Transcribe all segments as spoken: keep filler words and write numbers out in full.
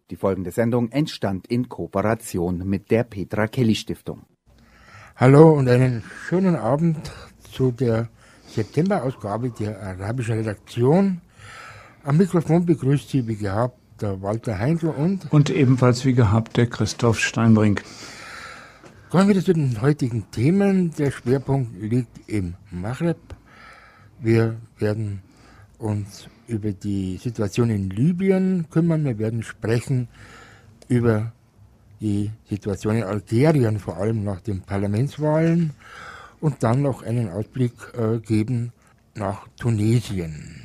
Die folgende Sendung entstand in Kooperation mit der Petra Kelly Stiftung. Hallo und einen schönen Abend zu der September-Ausgabe der arabischen Redaktion. Am Mikrofon begrüßt Sie wie gehabt der Walter Heindl und... Und ebenfalls wie gehabt der Christoph Steinbrink. Kommen wir zu den heutigen Themen. Der Schwerpunkt liegt im Maghreb. Wir werden uns über die Situation in Libyen kümmern. Wir werden sprechen über die Situation in Algerien, vor allem nach den Parlamentswahlen, und dann noch einen Ausblick äh, geben nach Tunesien.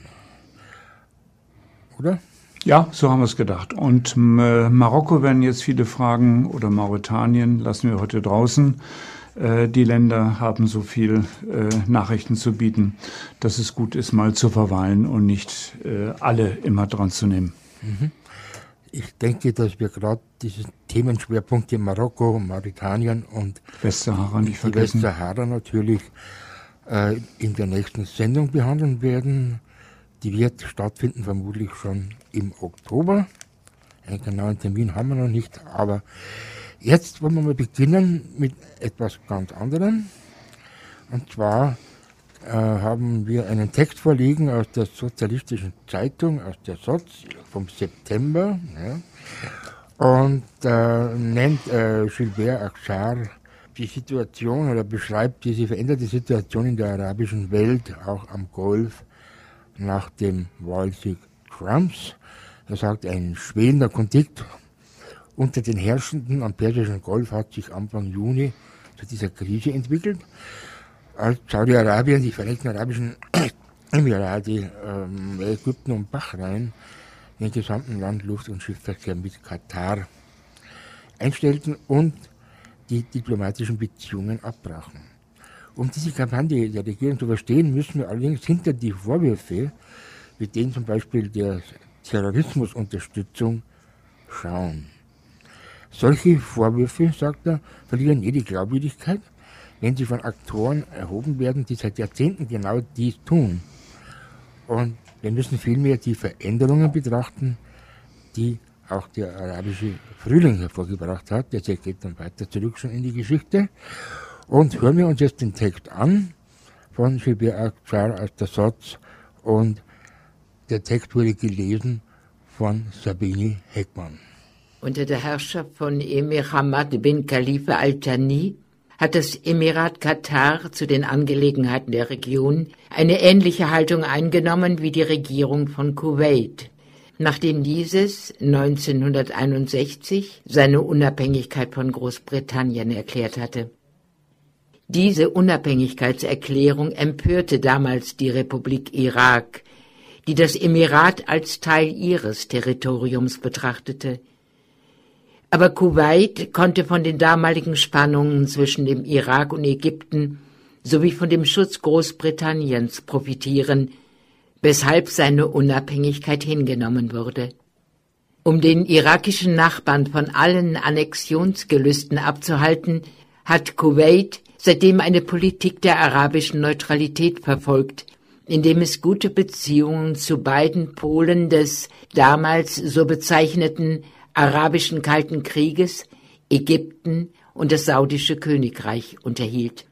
Oder? Ja, so haben wir es gedacht. Und äh, Marokko werden jetzt viele fragen, oder Mauretanien lassen wir heute draußen. Äh, die Länder haben so viel äh, Nachrichten zu bieten, dass es gut ist, mal zu verweilen und nicht äh, alle immer dran zu nehmen. Mhm. Ich denke, dass wir gerade diese Themenschwerpunkte Marokko, Mauretanien und Westsahara nicht die vergessen. Westsahara natürlich äh, in der nächsten Sendung behandeln werden. Die wird stattfinden vermutlich schon im Oktober. Einen genauen Termin haben wir noch nicht, aber jetzt wollen wir mal beginnen mit etwas ganz anderem. Und zwar äh, haben wir einen Text vorliegen aus der Sozialistischen Zeitung, aus der S O Z vom September. Ja. Und äh, nennt äh, Gilbert Achcar die Situation oder beschreibt diese veränderte Situation in der arabischen Welt, auch am Golf, nach dem Wahlsieg Trumps. Er sagt, ein schwelender Konflikt unter den Herrschenden am Persischen Golf hat sich Anfang Juni zu dieser Krise entwickelt, als Saudi-Arabien, die Vereinigten Arabischen Emirate, ähm, Ägypten und Bahrain den gesamten Land-, Luft- und Schiffsverkehr mit Katar einstellten und die diplomatischen Beziehungen abbrachen. Um diese Kampagne der Regierung zu verstehen, müssen wir allerdings hinter die Vorwürfe, mit denen zum Beispiel der Terrorismusunterstützung, schauen. Solche Vorwürfe, sagt er, verlieren jede Glaubwürdigkeit, wenn sie von Aktoren erhoben werden, die seit Jahrzehnten genau dies tun. Und wir müssen vielmehr die Veränderungen betrachten, die auch der arabische Frühling hervorgebracht hat. Der geht dann weiter zurück schon in die Geschichte. Und hören wir uns jetzt den Text an von Gilbert Achcar aus der S O Z, und der Text wurde gelesen von Sabine Heckmann. Unter der Herrschaft von Emir Hamad bin Khalifa al-Thani hat das Emirat Katar zu den Angelegenheiten der Region eine ähnliche Haltung eingenommen wie die Regierung von Kuwait, nachdem dieses neunzehnhunderteinundsechzig seine Unabhängigkeit von Großbritannien erklärt hatte. Diese Unabhängigkeitserklärung empörte damals die Republik Irak, die das Emirat als Teil ihres Territoriums betrachtete. Aber Kuwait konnte von den damaligen Spannungen zwischen dem Irak und Ägypten sowie von dem Schutz Großbritanniens profitieren, weshalb seine Unabhängigkeit hingenommen wurde. Um den irakischen Nachbarn von allen Annexionsgelüsten abzuhalten, hat Kuwait seitdem eine Politik der arabischen Neutralität verfolgt, indem es gute Beziehungen zu beiden Polen des damals so bezeichneten arabischen Kalten Krieges, Ägypten und das saudische Königreich, unterhielt.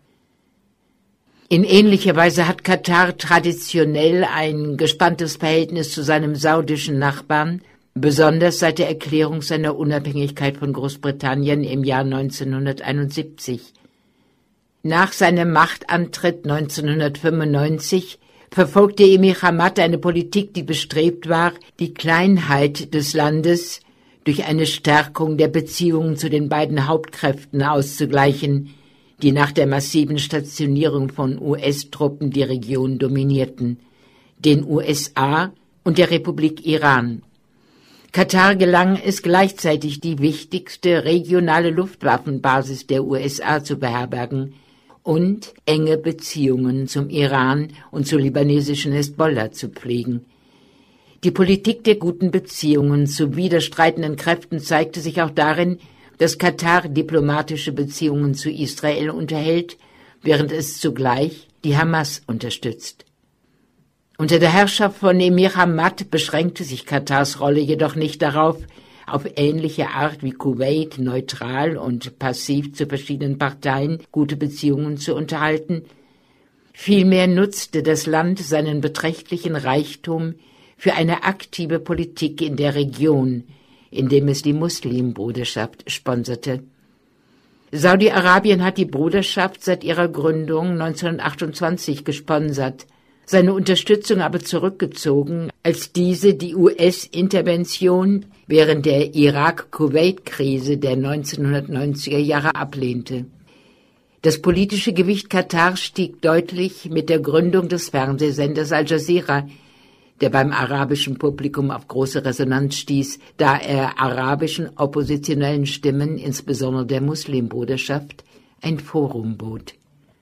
In ähnlicher Weise hat Katar traditionell ein gespanntes Verhältnis zu seinem saudischen Nachbarn, besonders seit der Erklärung seiner Unabhängigkeit von Großbritannien im Jahr neunzehnhunderteinundsiebzig. Nach seinem Machtantritt neunzehnhundertfünfundneunzig verfolgte Emir Hamad eine Politik, die bestrebt war, die Kleinheit des Landes durch eine Stärkung der Beziehungen zu den beiden Hauptkräften auszugleichen, die nach der massiven Stationierung von U S-Truppen die Region dominierten, den U S A und der Republik Iran. Katar gelang es gleichzeitig, die wichtigste regionale Luftwaffenbasis der U S A zu beherbergen und enge Beziehungen zum Iran und zur libanesischen Hezbollah zu pflegen. Die Politik der guten Beziehungen zu widerstreitenden Kräften zeigte sich auch darin, dass Katar diplomatische Beziehungen zu Israel unterhält, während es zugleich die Hamas unterstützt. Unter der Herrschaft von Emir Hamad beschränkte sich Katars Rolle jedoch nicht darauf, auf ähnliche Art wie Kuwait neutral und passiv zu verschiedenen Parteien gute Beziehungen zu unterhalten. Vielmehr nutzte das Land seinen beträchtlichen Reichtum für eine aktive Politik in der Region, indem es die Muslimbruderschaft sponserte. Saudi-Arabien hat die Bruderschaft seit ihrer Gründung neunzehnhundertachtundzwanzig gesponsert, seine Unterstützung aber zurückgezogen, als diese die U S-Intervention während der Irak-Kuwait-Krise der neunzehnhundertneunziger Jahre ablehnte. Das politische Gewicht Katars stieg deutlich mit der Gründung des Fernsehsenders Al Jazeera, der beim arabischen Publikum auf große Resonanz stieß, da er arabischen oppositionellen Stimmen, insbesondere der Muslimbruderschaft, ein Forum bot.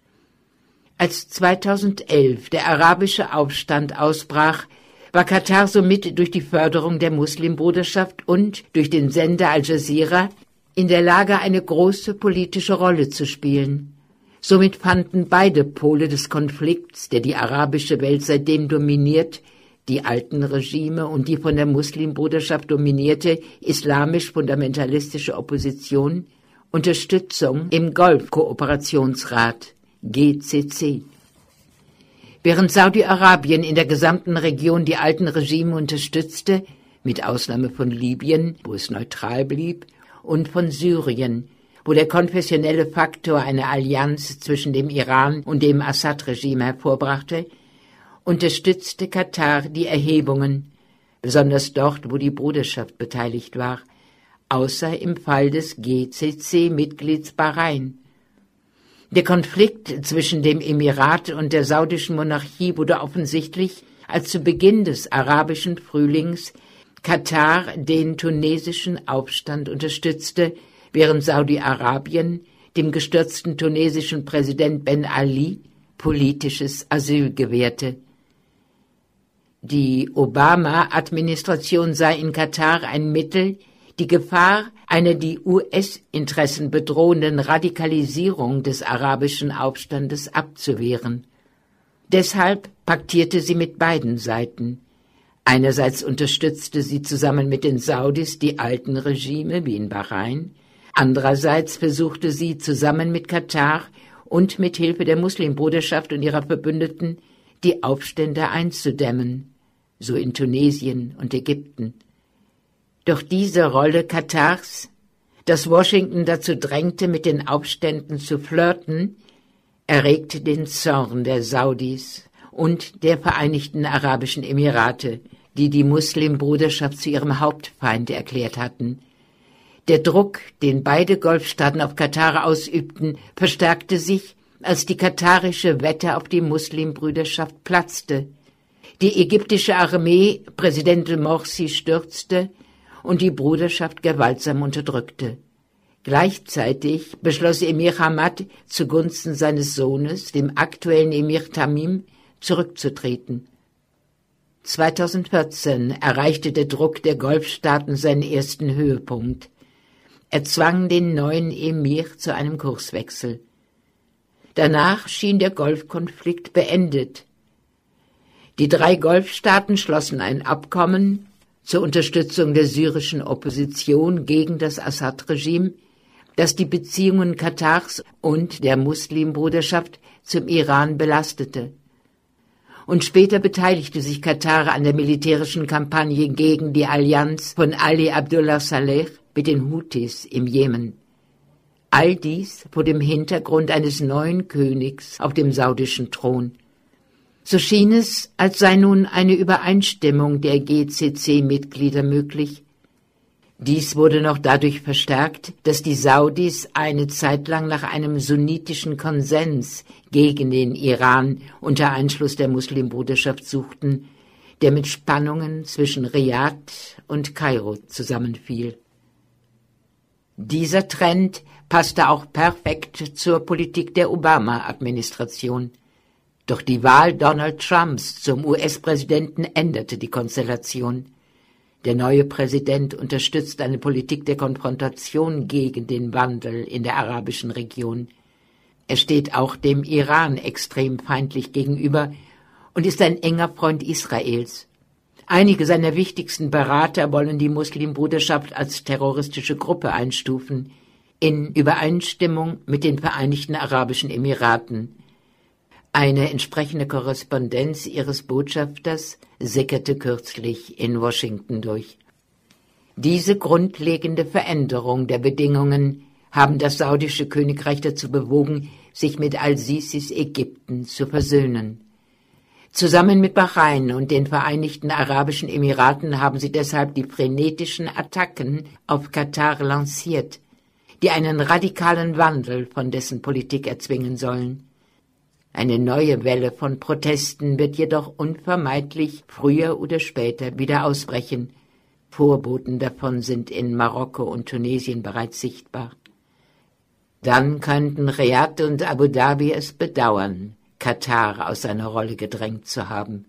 Als zweitausendelf der arabische Aufstand ausbrach, war Katar somit durch die Förderung der Muslimbruderschaft und durch den Sender Al Jazeera in der Lage, eine große politische Rolle zu spielen. Somit fanden beide Pole des Konflikts, der die arabische Welt seitdem dominiert, die alten Regime und die von der Muslimbruderschaft dominierte islamisch-fundamentalistische Opposition, Unterstützung im Golf-Kooperationsrat G C C. Während Saudi-Arabien in der gesamten Region die alten Regime unterstützte, mit Ausnahme von Libyen, wo es neutral blieb, und von Syrien, wo der konfessionelle Faktor eine Allianz zwischen dem Iran und dem Assad-Regime hervorbrachte, unterstützte Katar die Erhebungen, besonders dort, wo die Bruderschaft beteiligt war, außer im Fall des G C C-Mitglieds Bahrain. Der Konflikt zwischen dem Emirat und der saudischen Monarchie wurde offensichtlich, als zu Beginn des arabischen Frühlings Katar den tunesischen Aufstand unterstützte, während Saudi-Arabien dem gestürzten tunesischen Präsident Ben Ali politisches Asyl gewährte. Die Obama-Administration sah in Katar ein Mittel, die Gefahr einer die U S-Interessen bedrohenden Radikalisierung des arabischen Aufstandes abzuwehren. Deshalb paktierte sie mit beiden Seiten. Einerseits unterstützte sie zusammen mit den Saudis die alten Regime wie in Bahrain, andererseits versuchte sie zusammen mit Katar und mit Hilfe der Muslimbruderschaft und ihrer Verbündeten die Aufstände einzudämmen, so in Tunesien und Ägypten. Doch diese Rolle Katars, das Washington dazu drängte, mit den Aufständen zu flirten, erregte den Zorn der Saudis und der Vereinigten Arabischen Emirate, die die Muslimbruderschaft zu ihrem Hauptfeind erklärt hatten. Der Druck, den beide Golfstaaten auf Katar ausübten, verstärkte sich, als die katarische Wette auf die Muslimbruderschaft platzte. Die ägyptische Armee Präsident Morsi stürzte und die Bruderschaft gewaltsam unterdrückte. Gleichzeitig beschloss Emir Hamad zugunsten seines Sohnes, dem aktuellen Emir Tamim, zurückzutreten. zweitausendvierzehn erreichte der Druck der Golfstaaten seinen ersten Höhepunkt. Er zwang den neuen Emir zu einem Kurswechsel. Danach schien der Golfkonflikt beendet. Die drei Golfstaaten schlossen ein Abkommen zur Unterstützung der syrischen Opposition gegen das Assad-Regime, das die Beziehungen Katars und der Muslimbruderschaft zum Iran belastete. Und später beteiligte sich Katar an der militärischen Kampagne gegen die Allianz von Ali Abdullah Saleh mit den Houthis im Jemen. All dies vor dem Hintergrund eines neuen Königs auf dem saudischen Thron. So schien es, als sei nun eine Übereinstimmung der G C C-Mitglieder möglich. Dies wurde noch dadurch verstärkt, dass die Saudis eine Zeit lang nach einem sunnitischen Konsens gegen den Iran unter Einschluss der Muslimbruderschaft suchten, der mit Spannungen zwischen Riad und Kairo zusammenfiel. Dieser Trend passte auch perfekt zur Politik der Obama-Administration. Doch die Wahl Donald Trumps zum U S-Präsidenten änderte die Konstellation. Der neue Präsident unterstützt eine Politik der Konfrontation gegen den Wandel in der arabischen Region. Er steht auch dem Iran extrem feindlich gegenüber und ist ein enger Freund Israels. Einige seiner wichtigsten Berater wollen die Muslimbruderschaft als terroristische Gruppe einstufen, in Übereinstimmung mit den Vereinigten Arabischen Emiraten. Eine entsprechende Korrespondenz ihres Botschafters sickerte kürzlich in Washington durch. Diese grundlegende Veränderung der Bedingungen haben das saudische Königreich dazu bewogen, sich mit Al-Sisis Ägypten zu versöhnen. Zusammen mit Bahrain und den Vereinigten Arabischen Emiraten haben sie deshalb die frenetischen Attacken auf Katar lanciert, die einen radikalen Wandel von dessen Politik erzwingen sollen. Eine neue Welle von Protesten wird jedoch unvermeidlich früher oder später wieder ausbrechen. Vorboten davon sind in Marokko und Tunesien bereits sichtbar. Dann könnten Riad und Abu Dhabi es bedauern, Katar aus seiner Rolle gedrängt zu haben.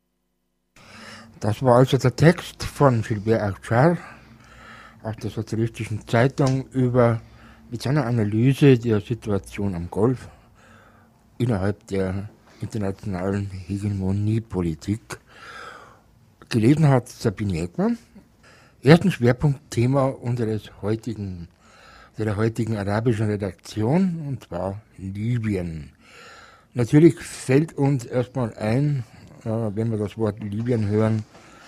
Das war also der Text von Gilbert Achcar aus der Sozialistischen Zeitung über mit seiner Analyse der Situation am Golf innerhalb der internationalen Hegemoniepolitik. Gelesen hat Sabine Eckmann. Ersten Schwerpunktthema unseres heutigen, der heutigen arabischen Redaktion, und zwar Libyen. Natürlich fällt uns erstmal ein, äh, wenn wir das Wort Libyen hören,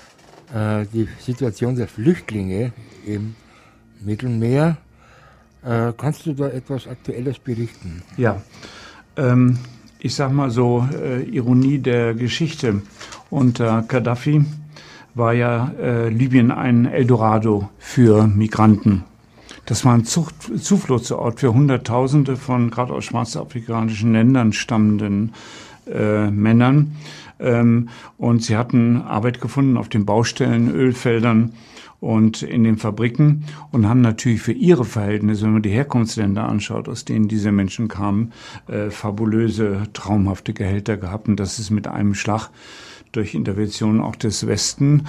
äh, die Situation der Flüchtlinge im Mittelmeer. Äh, kannst du da etwas Aktuelles berichten? Ja, ähm, ich sag mal so, äh, Ironie der Geschichte. Unter Gaddafi war ja äh, Libyen ein Eldorado für Migranten. Das war ein Zucht, Zufluchtsort für Hunderttausende von gerade aus schwarzafrikanischen Ländern stammenden äh, Männern. Ähm, und sie hatten Arbeit gefunden auf den Baustellen, Ölfeldern und in den Fabriken und haben natürlich für ihre Verhältnisse, wenn man die Herkunftsländer anschaut, aus denen diese Menschen kamen, äh, fabulöse, traumhafte Gehälter gehabt. Und das ist mit einem Schlag durch Intervention auch des Westen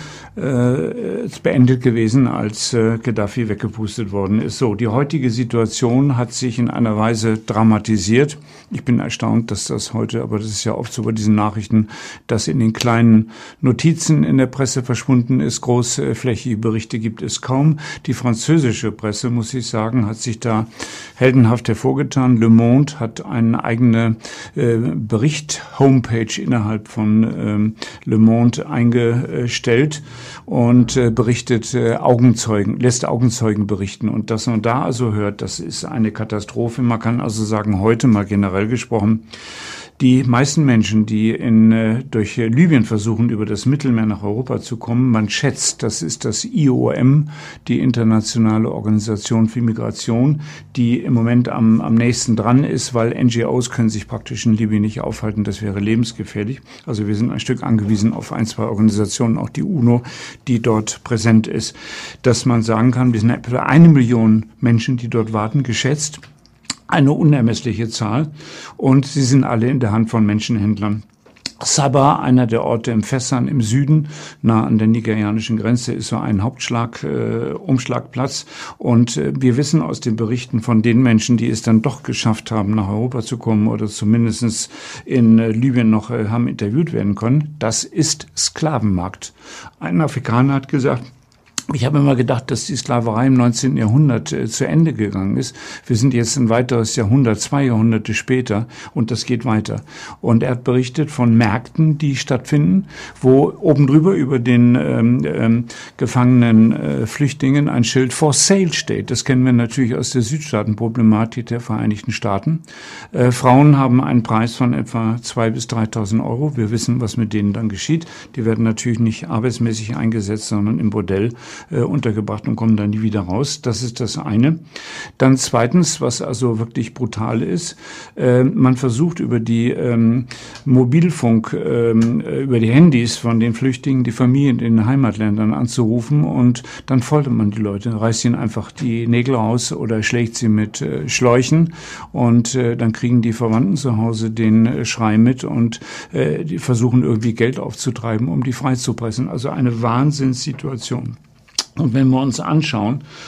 äh, beendet gewesen, als äh, Gaddafi weggepustet worden ist. So, die heutige Situation hat sich in einer Weise dramatisiert. Ich bin erstaunt, dass das heute, aber das ist ja oft so bei diesen Nachrichten, dass in den kleinen Notizen in der Presse verschwunden ist. Großflächige Berichte gibt es kaum. Die französische Presse, muss ich sagen, hat sich da heldenhaft hervorgetan. Le Monde hat eine eigene äh, Bericht-Homepage innerhalb von ähm, Le Monde eingestellt und äh, berichtet äh, Augenzeugen, lässt Augenzeugen berichten. Und dass man da also hört, das ist eine Katastrophe. Man kann also sagen, heute mal generell gesprochen, die meisten Menschen, die in, äh, durch Libyen versuchen, über das Mittelmeer nach Europa zu kommen, man schätzt, das ist das I O M, die Internationale Organisation für Migration, die im Moment am, am nächsten dran ist, weil N G Os können sich praktisch in Libyen nicht aufhalten, das wäre lebensgefährlich. Also wir sind ein Stück angewiesen auf ein, zwei Organisationen, auch die UNO, die dort präsent ist, dass man sagen kann, wir sind etwa eine Million Menschen, die dort warten, geschätzt. Eine unermessliche Zahl, und sie sind alle in der Hand von Menschenhändlern. Sabha, einer der Orte im Fessan im Süden, nah an der nigerianischen Grenze, ist so ein Hauptschlag, äh, Umschlagplatz. Und äh, wir wissen aus den Berichten von den Menschen, die es dann doch geschafft haben, nach Europa zu kommen oder zumindest in äh, Libyen noch äh, haben interviewt werden können, das ist Sklavenmarkt. Ein Afrikaner hat gesagt, ich habe immer gedacht, dass die Sklaverei im neunzehnten Jahrhundert äh, zu Ende gegangen ist. Wir sind jetzt ein weiteres Jahrhundert, zwei Jahrhunderte später, und das geht weiter. Und er hat berichtet von Märkten, die stattfinden, wo oben drüber über den ähm, ähm, gefangenen äh, Flüchtlingen ein Schild for sale steht. Das kennen wir natürlich aus der Südstaatenproblematik der Vereinigten Staaten. Äh, Frauen haben einen Preis von etwa zweitausend bis dreitausend Euro. Wir wissen, was mit denen dann geschieht. Die werden natürlich nicht arbeitsmäßig eingesetzt, sondern im Bordell Äh, untergebracht und kommen dann nie wieder raus. Das ist das eine. Dann zweitens, was also wirklich brutal ist, äh, man versucht über die ähm, Mobilfunk, äh, über die Handys von den Flüchtlingen die Familien in den Heimatländern anzurufen, und dann foltert man die Leute, reißt ihnen einfach die Nägel raus oder schlägt sie mit äh, Schläuchen, und äh, dann kriegen die Verwandten zu Hause den äh, Schrei mit und äh, die versuchen irgendwie Geld aufzutreiben, um die freizupressen. Also eine Wahnsinnssituation. Und wenn wir uns anschauen,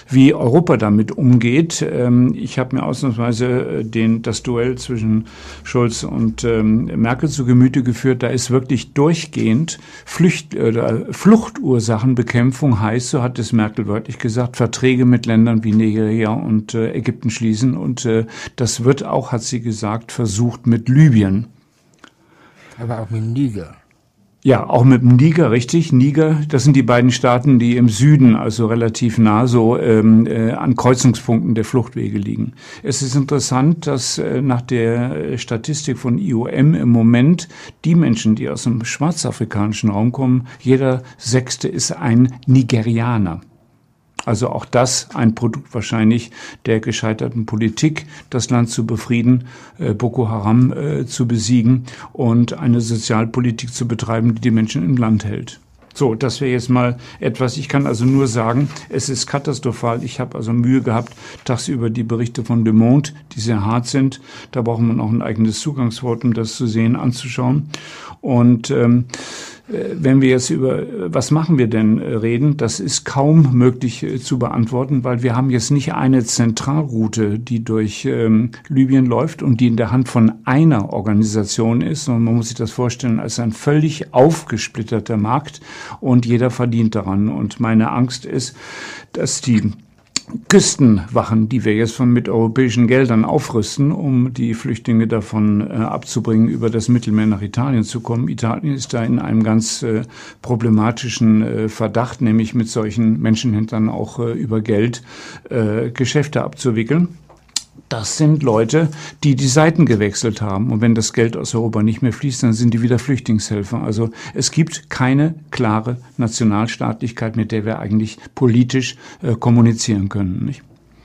wie Europa damit umgeht. Ähm, ich habe mir ausnahmsweise den, das Duell zwischen Scholz und ähm, Merkel zu Gemüte geführt. Da ist wirklich durchgehend Flücht, äh, Fluchtursachenbekämpfung heißt, so hat es Merkel wörtlich gesagt, Verträge mit Ländern wie Nigeria und äh, Ägypten schließen. Und äh, das wird auch, hat sie gesagt, versucht mit Libyen. Aber auch mit Niger. Ja, auch mit dem Niger, richtig. Niger, das sind die beiden Staaten, die im Süden, also relativ nah so ähm, äh, an Kreuzungspunkten der Fluchtwege liegen. Es ist interessant, dass äh, nach der Statistik von I O M im Moment die Menschen, die aus dem schwarzafrikanischen Raum kommen, jeder Sechste ist ein Nigerianer. Also auch das ein Produkt wahrscheinlich der gescheiterten Politik, das Land zu befrieden, äh, Boko Haram äh, zu besiegen und eine Sozialpolitik zu betreiben, die die Menschen im Land hält. So, das wäre jetzt mal etwas. Ich kann also nur sagen, es ist katastrophal. Ich habe also Mühe gehabt, tagsüber die Berichte von Le Monde, die sehr hart sind. Da braucht man auch ein eigenes Zugangswort, um das zu sehen, anzuschauen. Und ähm, wenn wir jetzt über was machen wir denn reden, das ist kaum möglich zu beantworten, weil wir haben jetzt nicht eine Zentralroute, die durch ähm, Libyen läuft und die in der Hand von einer Organisation ist, sondern man muss sich das vorstellen als ein völlig aufgesplitterter Markt und jeder verdient daran. Und meine Angst ist, dass die Küstenwachen, die wir jetzt von mit europäischen Geldern aufrüsten, um die Flüchtlinge davon äh, abzubringen, über das Mittelmeer nach Italien zu kommen. Italien ist da in einem ganz äh, problematischen äh, Verdacht, nämlich mit solchen Menschenhändlern auch äh, über Geld äh, Geschäfte abzuwickeln. Das sind Leute, die die Seiten gewechselt haben. Und wenn das Geld aus Europa nicht mehr fließt, dann sind die wieder Flüchtlingshelfer. Also es gibt keine klare Nationalstaatlichkeit, mit der wir eigentlich politisch äh, kommunizieren können, nicht?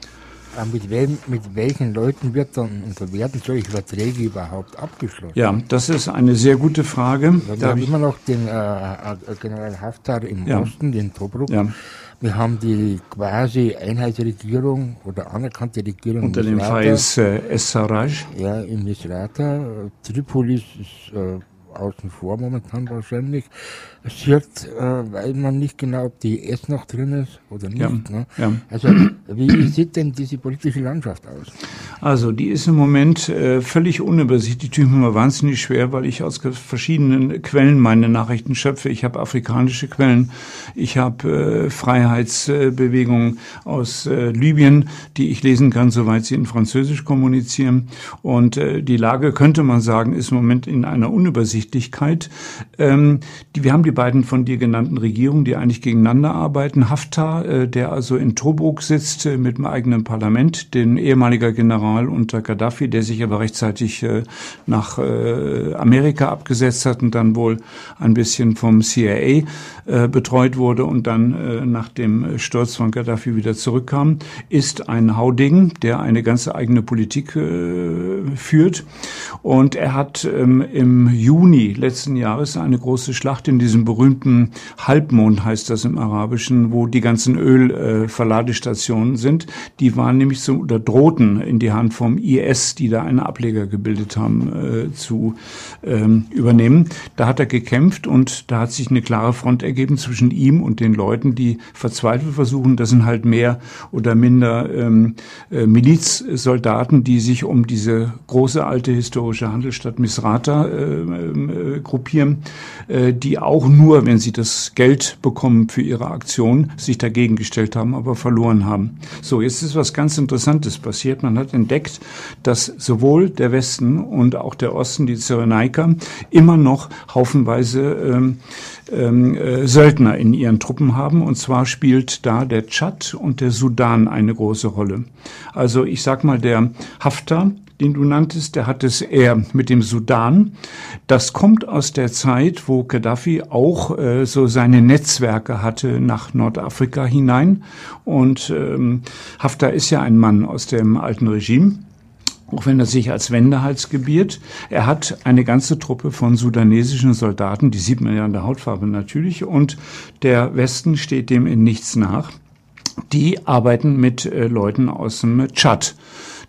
Mit, wel mit welchen Leuten wird dann unter werden solche Verträge überhaupt abgeschlossen? Ja, das ist eine sehr gute Frage. Wir da haben immer noch den äh, General Haftar im ja. Osten, den Tobruk. Ja. Wir haben die quasi Einheitsregierung oder anerkannte Regierung unter dem Faiz äh, Es-Sarraj. Ja, in Misrata. Tripolis ist äh, außen vor momentan wahrscheinlich. Es wird, äh, weil man nicht genau, ob die S noch drin ist oder nicht. Ja, ne? ja. Also wie sieht denn diese politische Landschaft aus? Also die ist im Moment äh, völlig unübersichtlich. Die tut mir immer wahnsinnig schwer, weil ich aus verschiedenen Quellen meine Nachrichten schöpfe. Ich habe afrikanische Quellen, ich habe äh, Freiheitsbewegungen aus äh, Libyen, die ich lesen kann, soweit sie in Französisch kommunizieren. Und äh, die Lage, könnte man sagen, ist im Moment in einer Unübersichtlichkeit. Ähm, die, wir haben die beiden von dir genannten Regierungen, die eigentlich gegeneinander arbeiten. Haftar, äh, der also in Tobruk sitzt äh, mit dem eigenen Parlament, den ehemaliger General unter Gaddafi, der sich aber rechtzeitig äh, nach äh, Amerika abgesetzt hat und dann wohl ein bisschen vom C I A äh, betreut wurde und dann äh, nach dem Sturz von Gaddafi wieder zurückkam, ist ein Hauding, der eine ganz eigene Politik äh, führt. Und er hat ähm, im Juni letzten Jahres eine große Schlacht in diesem berühmten Halbmond, heißt das im Arabischen, wo die ganzen Ölverladestationen äh, sind. Die waren nämlich so, oder drohten in die Hand vom I S, die da einen Ableger gebildet haben, äh, zu ähm, übernehmen. Da hat er gekämpft und da hat sich eine klare Front ergeben zwischen ihm und den Leuten, die verzweifelt versuchen, das sind halt mehr oder minder ähm, äh, Milizsoldaten, die sich um diese große alte historische Handelsstadt Misrata äh, äh, gruppieren, äh, die auch nur, wenn sie das Geld bekommen für ihre Aktion, sich dagegen gestellt haben, aber verloren haben. So, jetzt ist was ganz Interessantes passiert. Man hat entdeckt, dass sowohl der Westen und auch der Osten, die Cyrenaiker, immer noch haufenweise ähm, ähm, äh, Söldner in ihren Truppen haben. Und zwar spielt da der Tschad und der Sudan eine große Rolle. Also ich sag mal, der Haftar, den du nanntest, der hat es eher mit dem Sudan. Das kommt aus der Zeit, wo Gaddafi auch äh, so seine Netzwerke hatte nach Nordafrika hinein. Und ähm, Haftar ist ja ein Mann aus dem alten Regime, auch wenn er sich als Wendehals gebiert. Er hat eine ganze Truppe von sudanesischen Soldaten, die sieht man ja an der Hautfarbe natürlich, und der Westen steht dem in nichts nach. Die arbeiten mit äh, Leuten aus dem Tschad.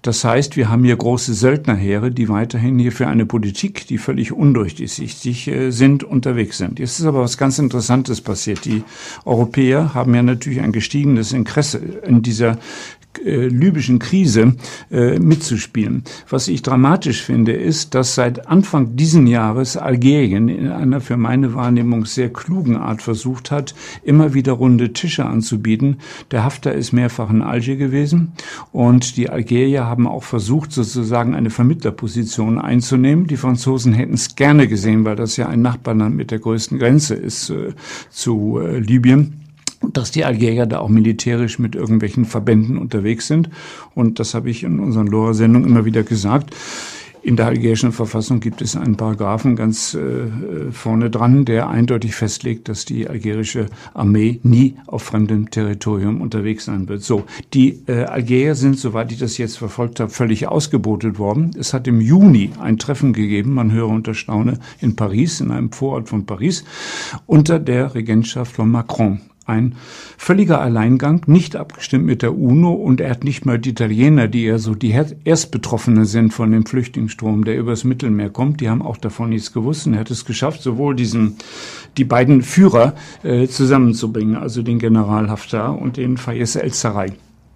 Das heißt, wir haben hier große Söldnerheere, die weiterhin hier für eine Politik, die völlig undurchsichtig äh, sind, unterwegs sind. Jetzt ist aber was ganz Interessantes passiert. Die Europäer haben ja natürlich ein gestiegenes Interesse in dieser Äh, libyschen Krise äh, mitzuspielen. Was ich dramatisch finde, ist, dass seit Anfang diesen Jahres Algerien in einer für meine Wahrnehmung sehr klugen Art versucht hat, immer wieder runde Tische anzubieten. Der Haftar ist mehrfach in Alger gewesen und die Algerier haben auch versucht, sozusagen eine Vermittlerposition einzunehmen. Die Franzosen hätten es gerne gesehen, weil das ja ein Nachbarland mit der größten Grenze ist äh, zu äh, Libyen, dass die Algerier da auch militärisch mit irgendwelchen Verbänden unterwegs sind. Und das habe ich in unseren Lora-Sendungen immer wieder gesagt. In der algerischen Verfassung gibt es einen Paragraphen ganz äh, vorne dran, der eindeutig festlegt, dass die algerische Armee nie auf fremdem Territorium unterwegs sein wird. So, die äh, Algerier sind, soweit ich das jetzt verfolgt habe, völlig ausgebotet worden. Es hat im Juni ein Treffen gegeben, man höre und staune, in Paris, in einem Vorort von Paris, unter der Regentschaft von Macron. Ein völliger Alleingang, nicht abgestimmt mit der UNO, und er hat nicht mal die Italiener, die ja so die Erstbetroffene sind von dem Flüchtlingsstrom, der übers Mittelmeer kommt, die haben auch davon nichts gewusst. Und er hat es geschafft, sowohl diesen, die beiden Führer äh, zusammenzubringen, also den General Haftar und den Fayez el-Sarraj.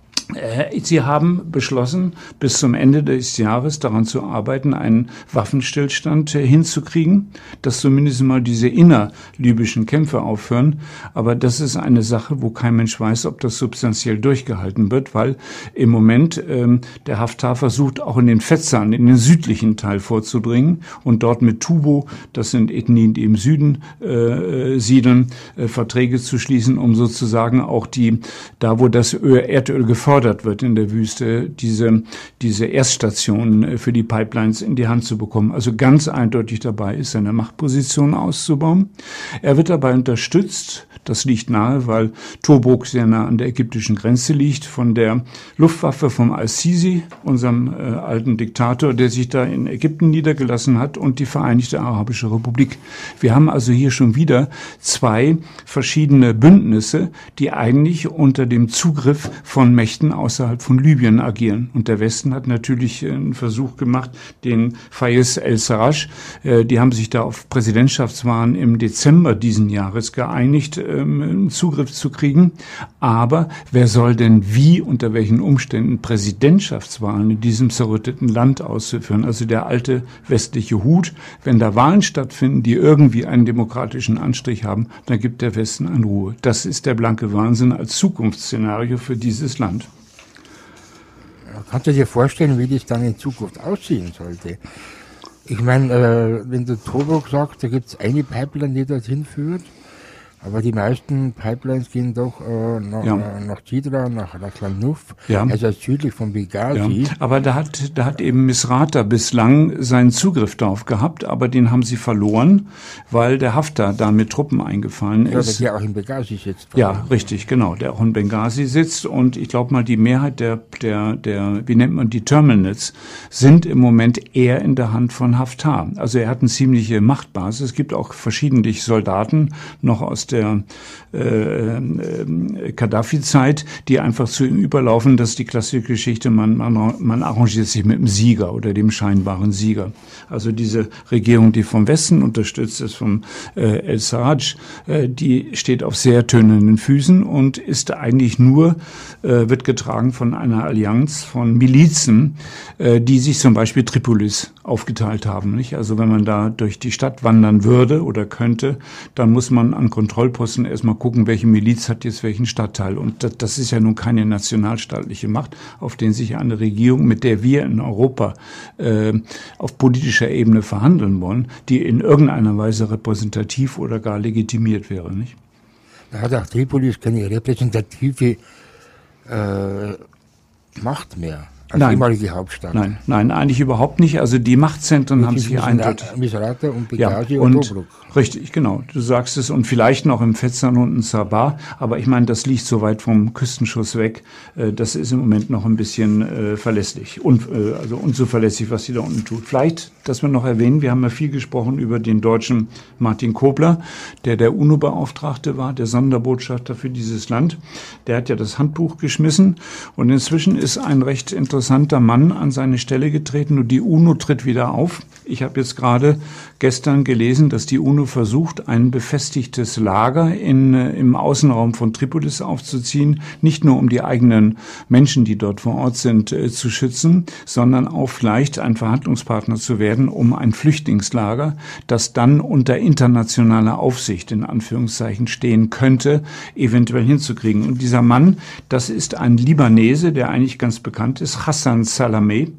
Sie haben beschlossen, bis zum Ende des Jahres daran zu arbeiten, einen Waffenstillstand hinzukriegen, dass zumindest mal diese innerlibyschen Kämpfe aufhören. Aber das ist eine Sache, wo kein Mensch weiß, ob das substanziell durchgehalten wird, weil im Moment ähm, der Haftar versucht, auch in den Fezzan, in den südlichen Teil vorzudringen und dort mit Tubo, das sind Ethnien, die im Süden äh, siedeln, äh, Verträge zu schließen, um sozusagen auch die, da wo das Öl, Erdöl gefördert wird in der Wüste, diese, diese Erststationen für die Pipelines in die Hand zu bekommen. Also ganz eindeutig dabei ist, seine Machtposition auszubauen. Er wird dabei unterstützt, das liegt nahe, weil Tobruk sehr nah an der ägyptischen Grenze liegt, von der Luftwaffe vom Al-Sisi, unserem äh, alten Diktator, der sich da in Ägypten niedergelassen hat, und die Vereinigte Arabische Republik. Wir haben also hier schon wieder zwei verschiedene Bündnisse, die eigentlich unter dem Zugriff von Mächten außerhalb von Libyen agieren. Und der Westen hat natürlich einen Versuch gemacht, den Fayez el-Sarraj, äh, die haben sich da auf Präsidentschaftswahlen im Dezember diesen Jahres geeinigt, ähm, Zugriff zu kriegen. Aber wer soll denn wie, unter welchen Umständen Präsidentschaftswahlen in diesem zerrütteten Land ausführen? Also der alte westliche Hut. Wenn da Wahlen stattfinden, die irgendwie einen demokratischen Anstrich haben, dann gibt der Westen an Ruhe. Das ist der blanke Wahnsinn als Zukunftsszenario für dieses Land. Kannst du dir vorstellen, wie das dann in Zukunft aussehen sollte? Ich meine, äh, wenn der Tobruk sagt, da gibt es eine Pipeline, die dorthin führt, aber die meisten Pipelines gehen doch äh, nach, ja. äh, nach Tidra, nach, nach Lanuf, ja. also südlich von Benghazi. Ja. Aber da hat, da hat eben Misrata bislang seinen Zugriff darauf gehabt, aber den haben sie verloren, weil der Haftar da mit Truppen eingefallen ja, ist. Der auch in Benghazi sitzt. Ja, richtig, genau, der auch in Benghazi sitzt, und ich glaube mal, die Mehrheit der, der, der, wie nennt man die Terminals, sind im Moment eher in der Hand von Haftar. Also er hat eine ziemliche Machtbasis. Es gibt auch verschiedentlich Soldaten noch aus der äh, äh, Gaddafi-Zeit, die einfach zu ihm überlaufen. Das ist die klassische Geschichte, man, man, man arrangiert sich mit dem Sieger oder dem scheinbaren Sieger. Also diese Regierung, die vom Westen unterstützt ist, vom äh, El-Sarraj, äh, die steht auf sehr tönenden Füßen und ist eigentlich nur, äh, wird getragen von einer Allianz von Milizen, äh, die sich zum Beispiel Tripolis aufgeteilt haben. Nicht? Also wenn man da durch die Stadt wandern würde oder könnte, dann muss man an Kontrollposten erstmal gucken, welche Miliz hat jetzt welchen Stadtteil. Und das, das ist ja nun keine nationalstaatliche Macht, auf den sich eine Regierung, mit der wir in Europa äh, auf politischer Ebene verhandeln wollen, die in irgendeiner Weise repräsentativ oder gar legitimiert wäre. Nicht? Da hat auch Tripolis keine repräsentative äh, Macht mehr. Als Nein. ehemalige Hauptstadt. Nein, nein, eigentlich überhaupt nicht. Also die Machtzentren haben sich eindeutig. Misrata und Benghazi ja, und, und Tobruk. Richtig, genau. Du sagst es, und vielleicht noch im Fezzan und in Sabah. Aber ich meine, das liegt so weit vom Küstenschuss weg. Äh, das ist im Moment noch ein bisschen äh, verlässlich. Un, äh, also unzuverlässig, was sie da unten tut. Vielleicht, dass wir noch erwähnen, wir haben ja viel gesprochen über den deutschen Martin Kobler, der der UNO-Beauftragte war, der Sonderbotschafter für dieses Land. Der hat ja das Handbuch geschmissen. Und inzwischen ist ein recht interessanter interessanter Mann an seine Stelle getreten und die UNO tritt wieder auf. Ich habe jetzt gerade gestern gelesen, dass die UNO versucht, ein befestigtes Lager in, im Außenraum von Tripolis aufzuziehen, nicht nur um die eigenen Menschen, die dort vor Ort sind, äh, zu schützen, sondern auch vielleicht ein Verhandlungspartner zu werden, um ein Flüchtlingslager, das dann unter internationaler Aufsicht in Anführungszeichen stehen könnte, eventuell hinzukriegen. Und dieser Mann, das ist ein Libanese, der eigentlich ganz bekannt ist, Hassan Salameh.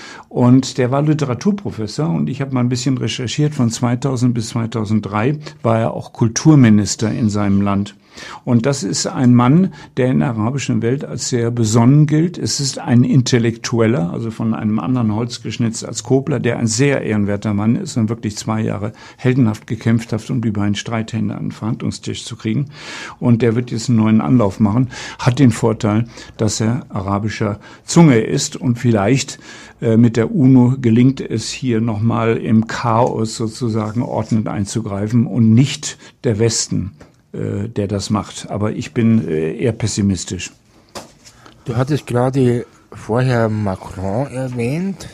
Und der war Literaturprofessor und ich habe mal ein bisschen recherchiert. Von zweitausend bis zweitausenddrei war er auch Kulturminister in seinem Land. Und das ist ein Mann, der in der arabischen Welt als sehr besonnen gilt. Es ist ein Intellektueller, also von einem anderen Holz geschnitzt als Kobler, der ein sehr ehrenwerter Mann ist und wirklich zwei Jahre heldenhaft gekämpft hat, um die beiden Streithähne an den Verhandlungstisch zu kriegen. Und der wird jetzt einen neuen Anlauf machen, hat den Vorteil, dass er arabischer Zunge ist und vielleicht äh, mit der UNO gelingt es hier nochmal im Chaos sozusagen ordnend einzugreifen und nicht der Westen, der das macht. Aber ich bin eher pessimistisch. Du hattest gerade vorher Macron erwähnt.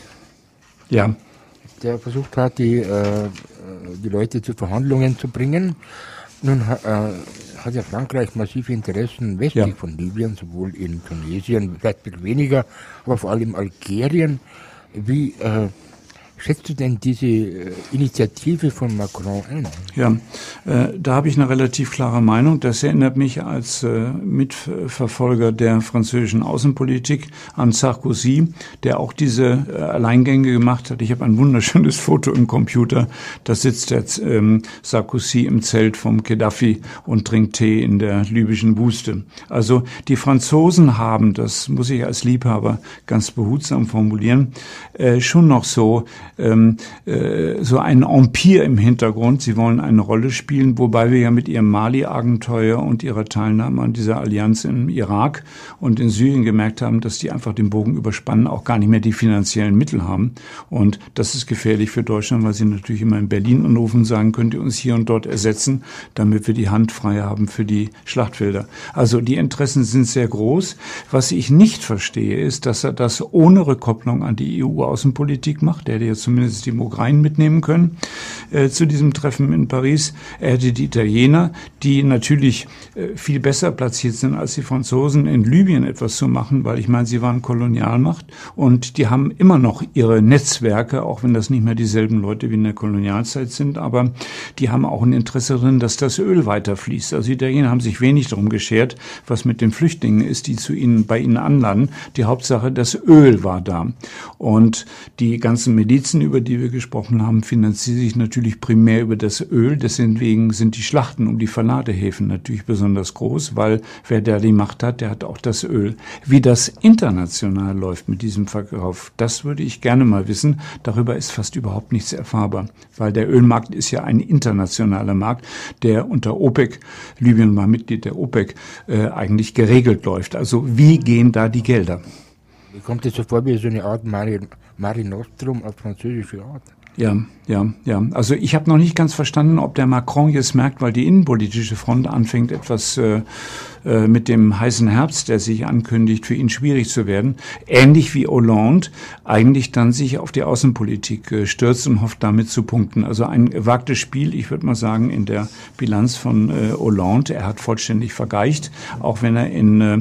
Ja. Der versucht hat, die, äh, die Leute zu Verhandlungen zu bringen. Nun äh, hat ja Frankreich massive Interessen westlich ja. von Libyen, sowohl in Tunesien, vielleicht ein bisschen weniger, aber vor allem Algerien. Wie äh, schätzt du denn diese äh, Initiative von Macron ein? Ja, äh, da habe ich eine relativ klare Meinung. Das erinnert mich als äh, Mitverfolger der französischen Außenpolitik an Sarkozy, der auch diese äh, Alleingänge gemacht hat. Ich habe ein wunderschönes Foto im Computer. Da sitzt jetzt ähm, Sarkozy im Zelt vom Gaddafi und trinkt Tee in der libyschen Wüste. Also die Franzosen haben, das muss ich als Liebhaber ganz behutsam formulieren, äh, schon noch so Ähm, äh, so ein Empire im Hintergrund. Sie wollen eine Rolle spielen, wobei wir ja mit ihrem Mali-Abenteuer und ihrer Teilnahme an dieser Allianz im Irak und in Syrien gemerkt haben, dass die einfach den Bogen überspannen, auch gar nicht mehr die finanziellen Mittel haben. Und das ist gefährlich für Deutschland, weil sie natürlich immer in Berlin anrufen und sagen, könnt ihr uns hier und dort ersetzen, damit wir die Hand frei haben für die Schlachtfelder. Also die Interessen sind sehr groß. Was ich nicht verstehe, ist, dass er das ohne Rückkopplung an die E U-Außenpolitik macht. Der jetzt zumindest die Mogrein mitnehmen können äh, zu diesem Treffen in Paris. Er hätte die Italiener, die natürlich äh, viel besser platziert sind als die Franzosen, in Libyen etwas zu machen, weil ich meine, sie waren Kolonialmacht und die haben immer noch ihre Netzwerke, auch wenn das nicht mehr dieselben Leute wie in der Kolonialzeit sind, aber die haben auch ein Interesse darin, dass das Öl weiterfließt. Also die Italiener haben sich wenig darum geschert, was mit den Flüchtlingen ist, die zu ihnen, bei ihnen anlanden. Die Hauptsache, das Öl war da. Und die ganzen Milizen, über die wir gesprochen haben, finanzieren sich natürlich primär über das Öl. Deswegen sind die Schlachten um die Verladehäfen natürlich besonders groß, weil wer da die Macht hat, der hat auch das Öl. Wie das international läuft mit diesem Verkauf, das würde ich gerne mal wissen. Darüber ist fast überhaupt nichts erfahrbar, weil der Ölmarkt ist ja ein internationaler Markt, der unter OPEC, Libyen war Mitglied der OPEC, äh, eigentlich geregelt läuft. Also wie gehen da die Gelder? Wie kommt es so vor wie so eine Art Mare, Mare Nostrum auf französische Art? Ja, ja, ja. Also ich habe noch nicht ganz verstanden, ob der Macron jetzt merkt, weil die innenpolitische Front anfängt, etwas äh, äh, mit dem heißen Herbst, der sich ankündigt, für ihn schwierig zu werden, ähnlich wie Hollande, eigentlich dann sich auf die Außenpolitik äh, stürzt und hofft, damit zu punkten. Also ein gewagtes Spiel, ich würde mal sagen, in der Bilanz von äh, Hollande. Er hat vollständig vergeicht, auch wenn er in, äh,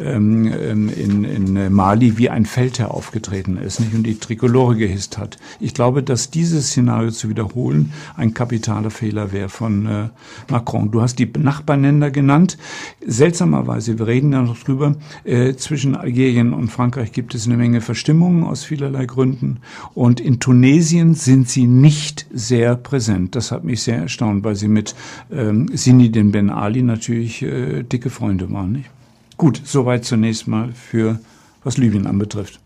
in, in, in Mali wie ein Feldherr aufgetreten ist, nicht, und die Trikolore gehisst hat. Ich glaube, dass die dieses Szenario zu wiederholen ein kapitaler Fehler wäre von äh, Macron. Du hast die Nachbarländer genannt. Seltsamerweise, wir reden ja noch drüber, äh, zwischen Algerien und Frankreich gibt es eine Menge Verstimmungen aus vielerlei Gründen. Und in Tunesien sind sie nicht sehr präsent. Das hat mich sehr erstaunt, weil sie mit ähm, Zinedine Ben Ali natürlich äh, dicke Freunde waren. Nicht? Gut, soweit zunächst mal für was Libyen anbetrifft.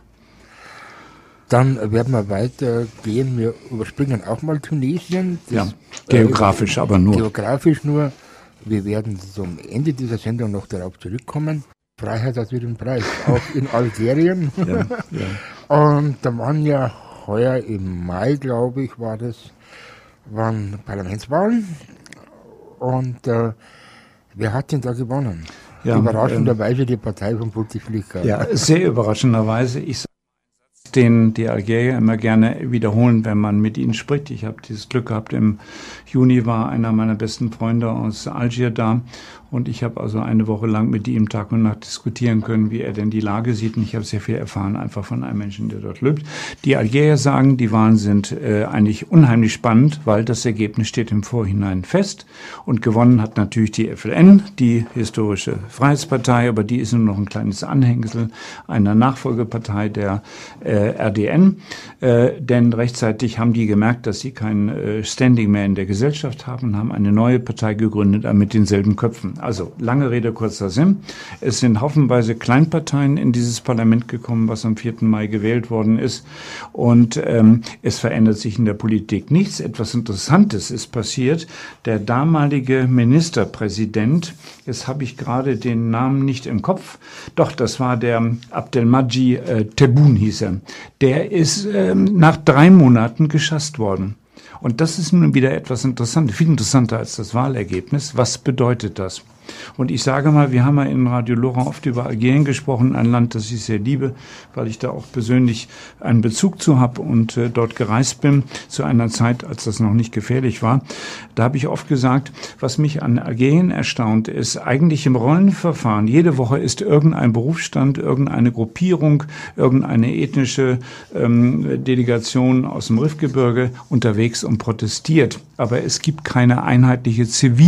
Dann werden wir weitergehen. Wir überspringen auch mal Tunesien. Das, ja, geografisch, äh, aber nur. Geografisch nur. Wir werden zum Ende dieser Sendung noch darauf zurückkommen. Freiheit hat wieder einen Preis, auch in Algerien. Ja, ja. Und da waren ja heuer im Mai, glaube ich, war das, waren Parlamentswahlen. Und äh, wer hat denn da gewonnen? Ja, überraschenderweise ähm, die Partei von Bouteflika. Ja, sehr überraschenderweise. Ich den die Algerier immer gerne wiederholen, wenn man mit ihnen spricht. Ich habe dieses Glück gehabt, im Juni war einer meiner besten Freunde aus Algier da. Und ich habe also eine Woche lang mit ihm Tag und Nacht diskutieren können, wie er denn die Lage sieht. Und ich habe sehr viel erfahren, einfach von einem Menschen, der dort lebt. Die Algerier sagen, die Wahlen sind äh, eigentlich unheimlich spannend, weil das Ergebnis steht im Vorhinein fest. Und gewonnen hat natürlich die F L N, die historische Freiheitspartei, aber die ist nur noch ein kleines Anhängsel einer Nachfolgepartei der äh, R D N. Äh, denn rechtzeitig haben die gemerkt, dass sie kein äh, Standing mehr in der Gesellschaft haben und haben eine neue Partei gegründet, mit denselben Köpfen. Also, lange Rede, kurzer Sinn. Es sind haufenweise Kleinparteien in dieses Parlament gekommen, was am vierten Mai gewählt worden ist. Und ähm, es verändert sich in der Politik nichts. Etwas Interessantes ist passiert. Der damalige Ministerpräsident, jetzt habe ich gerade den Namen nicht im Kopf, doch, das war der Abdelmadjid äh, Tebboune hieß er. Der ist ähm, nach drei Monaten geschasst worden. Und das ist nun wieder etwas Interessantes, viel interessanter als das Wahlergebnis. Was bedeutet das? Und ich sage mal, wir haben ja in Radio Lora oft über Algerien gesprochen, ein Land, das ich sehr liebe, weil ich da auch persönlich einen Bezug zu habe und äh, dort gereist bin, zu einer Zeit, als das noch nicht gefährlich war. Da habe ich oft gesagt, was mich an Algerien erstaunt, ist eigentlich im Rollenverfahren. Jede Woche ist irgendein Berufsstand, irgendeine Gruppierung, irgendeine ethnische ähm, Delegation aus dem Rifgebirge unterwegs und protestiert. Aber es gibt keine einheitliche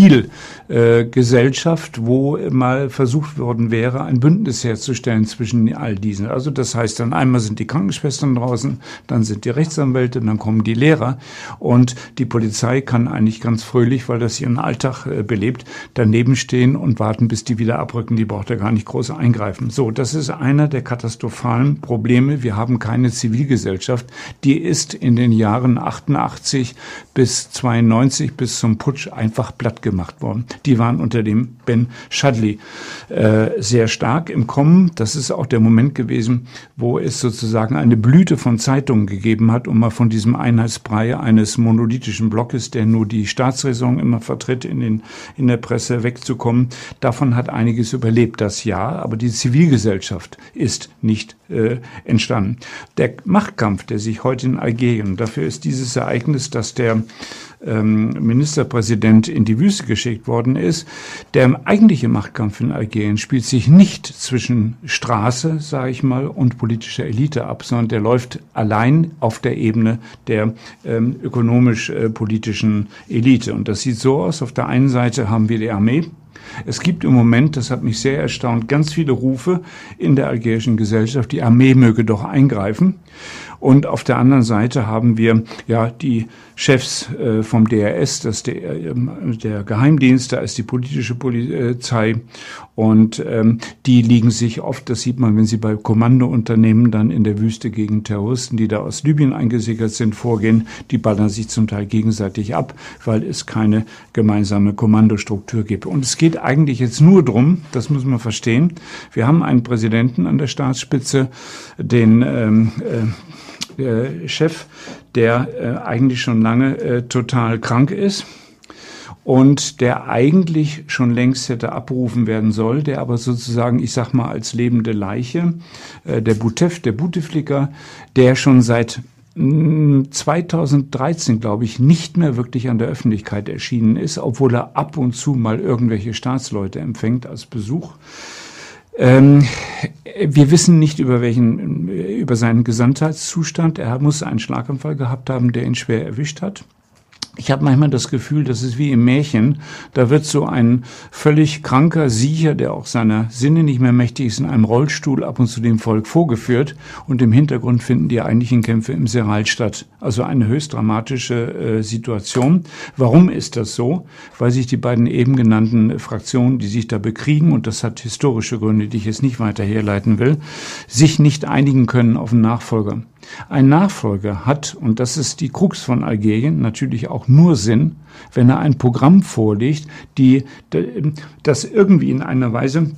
Zivilgesellschaft, äh, wo mal versucht worden wäre, ein Bündnis herzustellen zwischen all diesen. Also das heißt dann, einmal sind die Krankenschwestern draußen, dann sind die Rechtsanwälte, dann kommen die Lehrer und die Polizei kann eigentlich ganz fröhlich, weil das ihren Alltag äh, belebt, daneben stehen und warten, bis die wieder abrücken. Die braucht ja gar nicht groß eingreifen. So, das ist einer der katastrophalen Probleme. Wir haben keine Zivilgesellschaft. Die ist in den Jahren achtundachtzig bis zweiundneunzig bis zum Putsch einfach platt gemacht worden. Die waren unter dem Ben Chadli äh, sehr stark im Kommen. Das ist auch der Moment gewesen, wo es sozusagen eine Blüte von Zeitungen gegeben hat, um mal von diesem Einheitsbrei eines monolithischen Blockes, der nur die Staatsräson immer vertritt, in den in der Presse wegzukommen. Davon hat einiges überlebt, das Jahr, aber die Zivilgesellschaft ist nicht äh, entstanden. Der Machtkampf, der sich heute in Algerien, dafür ist dieses Ereignis, dass der ähm, Ministerpräsident in die Wüste geschickt worden ist. Der eigentliche Machtkampf in Algerien spielt sich nicht zwischen Straße, sage ich mal, und politischer Elite ab, sondern der läuft allein auf der Ebene der ähm, ökonomisch-politischen Elite. Und das sieht so aus. Auf der einen Seite haben wir die Armee. Es gibt im Moment, das hat mich sehr erstaunt, ganz viele Rufe in der algerischen Gesellschaft, die Armee möge doch eingreifen. Und auf der anderen Seite haben wir ja die Chefs äh, vom D R S, das ist der, äh, der Geheimdienst, da ist die politische Polizei und ähm, die liegen sich oft, das sieht man, wenn sie bei Kommandounternehmen dann in der Wüste gegen Terroristen, die da aus Libyen eingesickert sind, vorgehen, die ballern sich zum Teil gegenseitig ab, weil es keine gemeinsame Kommandostruktur gibt. Und es geht eigentlich jetzt nur drum, das muss man verstehen, wir haben einen Präsidenten an der Staatsspitze, den ähm, äh, Äh, Chef, der äh, eigentlich schon lange äh, total krank ist und der eigentlich schon längst hätte abberufen werden soll, der aber sozusagen, ich sag mal, als lebende Leiche, äh, der Boutef, der Bouteflika, der schon seit zweitausenddreizehn, glaube ich, nicht mehr wirklich an der Öffentlichkeit erschienen ist, obwohl er ab und zu mal irgendwelche Staatsleute empfängt als Besuch. Ähm, wir wissen nicht über welchen, über seinen Gesundheitszustand. Er muss einen Schlaganfall gehabt haben, der ihn schwer erwischt hat. Ich habe manchmal das Gefühl, das ist wie im Märchen. Da wird so ein völlig kranker Siecher, der auch seiner Sinne nicht mehr mächtig ist, in einem Rollstuhl ab und zu dem Volk vorgeführt. Und im Hintergrund finden die eigentlichen Kämpfe im Seral statt. Also eine höchst dramatische äh, Situation. Warum ist das so? Weil sich die beiden eben genannten Fraktionen, die sich da bekriegen, und das hat historische Gründe, die ich jetzt nicht weiter herleiten will, sich nicht einigen können auf einen Nachfolger. Ein Nachfolger hat, und das ist die Krux von Algerien, natürlich auch nur Sinn, wenn er ein Programm vorlegt, die das irgendwie in einer Weise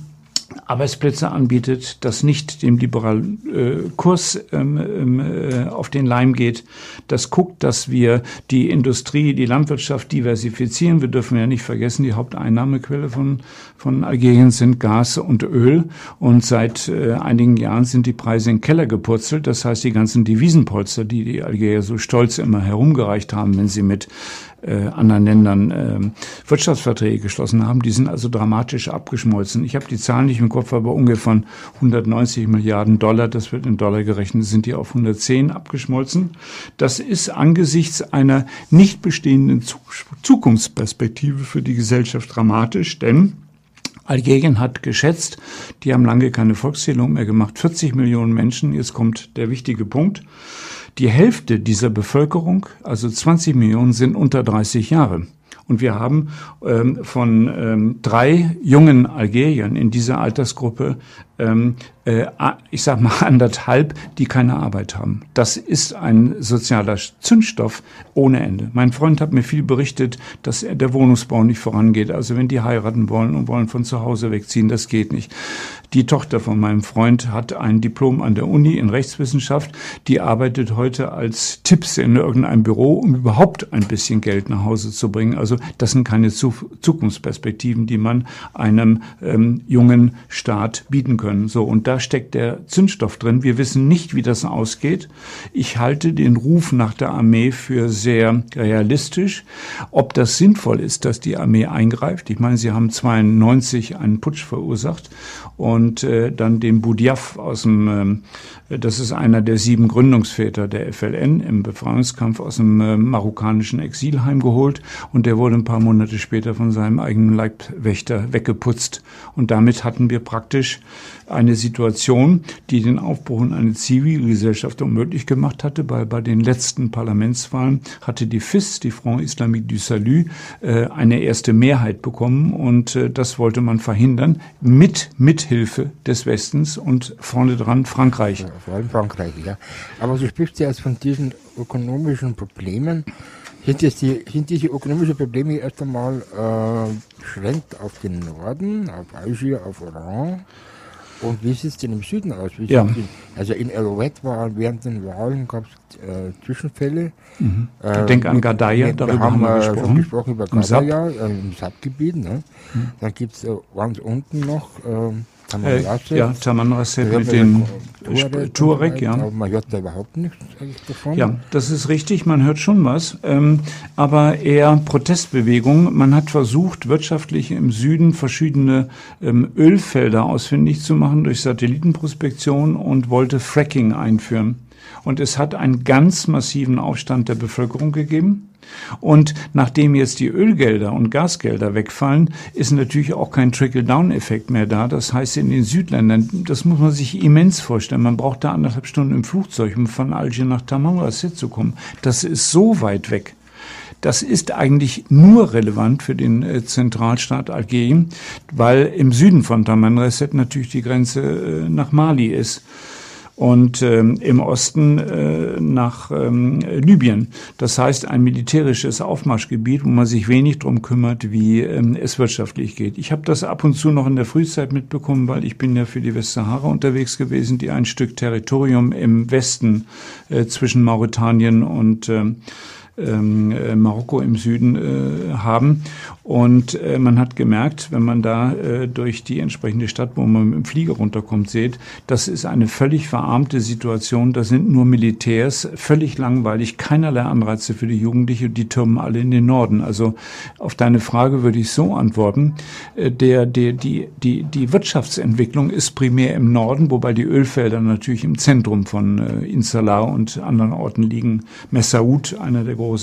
Arbeitsplätze anbietet, das nicht dem liberalen äh, Kurs ähm, äh, auf den Leim geht, das guckt, dass wir die Industrie, die Landwirtschaft diversifizieren. Wir dürfen ja nicht vergessen, die Haupteinnahmequelle von von Algerien sind Gas und Öl, und seit äh, einigen Jahren sind die Preise in den Keller gepurzelt. Das heißt, die ganzen Devisenpolster, die die Algerier so stolz immer herumgereicht haben, wenn sie mit Äh, anderen Ländern äh, Wirtschaftsverträge geschlossen haben, die sind also dramatisch abgeschmolzen. Ich habe die Zahlen nicht im Kopf, aber ungefähr von hundertneunzig Milliarden Dollar, das wird in Dollar gerechnet, sind die auf hundertzehn abgeschmolzen. Das ist angesichts einer nicht bestehenden Zukunftsperspektive für die Gesellschaft dramatisch, denn Algerien hat geschätzt, die haben lange keine Volkszählung mehr gemacht, vierzig Millionen Menschen, jetzt kommt der wichtige Punkt. Die Hälfte dieser Bevölkerung, also zwanzig Millionen, sind unter dreißig Jahre. Und wir haben ähm, von ähm, drei jungen Algeriern in dieser Altersgruppe, ähm, äh, ich sag mal anderthalb, die keine Arbeit haben. Das ist ein sozialer Zündstoff ohne Ende. Mein Freund hat mir viel berichtet, dass der Wohnungsbau nicht vorangeht. Also wenn die heiraten wollen und wollen von zu Hause wegziehen, das geht nicht. Die Tochter von meinem Freund hat ein Diplom an der Uni in Rechtswissenschaft. Die arbeitet heute als Tipps in irgendeinem Büro, um überhaupt ein bisschen Geld nach Hause zu bringen. Also das sind keine Zukunftsperspektiven, die man einem ähm, jungen Staat bieten können. So, und da steckt der Zündstoff drin. Wir wissen nicht, wie das ausgeht. Ich halte den Ruf nach der Armee für sehr realistisch. Ob das sinnvoll ist, dass die Armee eingreift. Ich meine, sie haben zweiundneunzig einen Putsch verursacht und äh, dann den Boudiaf aus dem, ähm, das ist einer der sieben Gründungsväter der F L N im Befreiungskampf, aus dem äh, marokkanischen Exil heimgeholt, und der wurde ein paar Monate später von seinem eigenen Leibwächter weggeputzt. Und damit hatten wir praktisch eine Situation, die den Aufbruch in eine Zivilgesellschaft unmöglich gemacht hatte, weil bei den letzten Parlamentswahlen hatte die F I S, die Front Islamique du Salut, äh, eine erste Mehrheit bekommen, und äh, das wollte man verhindern mit Mithilfe des Westens und vorne dran Frankreich. Ja, vor allem Frankreich, ja. Aber du sprichst ja erst von diesen ökonomischen Problemen. Sind, das die, sind diese ökonomischen Probleme erst einmal äh, beschränkt auf den Norden, auf Algier, auf Oran? Und wie sieht es denn im Süden aus? Wie Ja. in, also in El-Oued war während den Wahlen gab es äh, Zwischenfälle. Mhm. Äh, Denk an Gadaia, wir, darüber wir haben, haben wir äh, gesprochen. schon gesprochen über Im Sab. Gadaia, äh, im Sab-Gebiet. Ne? Mhm. Dann gibt es äh, ganz unten noch äh, Äh, ja, Tamanrasset mit den Tuareg, Tuareg, ja. Aber man hört da überhaupt nichts davon. Ja, das ist richtig, man hört schon was, ähm, aber eher Protestbewegung. Man hat versucht, wirtschaftlich im Süden verschiedene ähm, Ölfelder ausfindig zu machen durch Satellitenprospektion und wollte Fracking einführen. Und es hat einen ganz massiven Aufstand der Bevölkerung gegeben. Und nachdem jetzt die Ölgelder und Gasgelder wegfallen, ist natürlich auch kein Trickle-Down-Effekt mehr da. Das heißt, in den Südländern, das muss man sich immens vorstellen. Man braucht da anderthalb Stunden im Flugzeug, um von Algier nach Tamanrasset zu kommen. Das ist so weit weg. Das ist eigentlich nur relevant für den äh, Zentralstaat Algerien, weil im Süden von Tamanrasset natürlich die Grenze äh, nach Mali ist. Und ähm, im Osten äh, nach ähm, Libyen. Das heißt, ein militärisches Aufmarschgebiet, wo man sich wenig drum kümmert, wie ähm, es wirtschaftlich geht. Ich habe das ab und zu noch in der Frühzeit mitbekommen, weil ich bin ja für die Westsahara unterwegs gewesen, die ein Stück Territorium im Westen äh, zwischen Mauretanien und ähm, Ähm, äh, Marokko im Süden äh, haben. Und äh, man hat gemerkt, wenn man da äh, durch die entsprechende Stadt, wo man mit dem Flieger runterkommt, sieht, das ist eine völlig verarmte Situation. Da sind nur Militärs, völlig langweilig, keinerlei Anreize für die Jugendlichen, die türmen alle in den Norden. Also auf deine Frage würde ich so antworten, äh, der, der, die, die, die Wirtschaftsentwicklung ist primär im Norden, wobei die Ölfelder natürlich im Zentrum von äh, Insalar und anderen Orten liegen. Messaoud, einer der großen.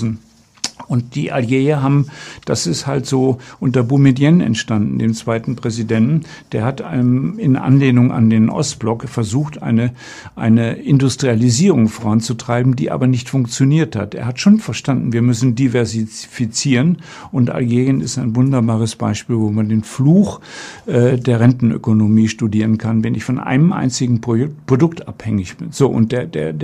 Und die Algerier haben, das ist halt so unter Boumedienne entstanden, dem zweiten Präsidenten, der hat ähm, in Anlehnung an den Ostblock versucht, eine, eine Industrialisierung voranzutreiben, die aber nicht funktioniert hat. Er hat schon verstanden, wir müssen diversifizieren, und Algerien ist ein wunderbares Beispiel, wo man den Fluch äh, der Rentenökonomie studieren kann, wenn ich von einem einzigen Pro- Produkt abhängig bin. So, und der, der, der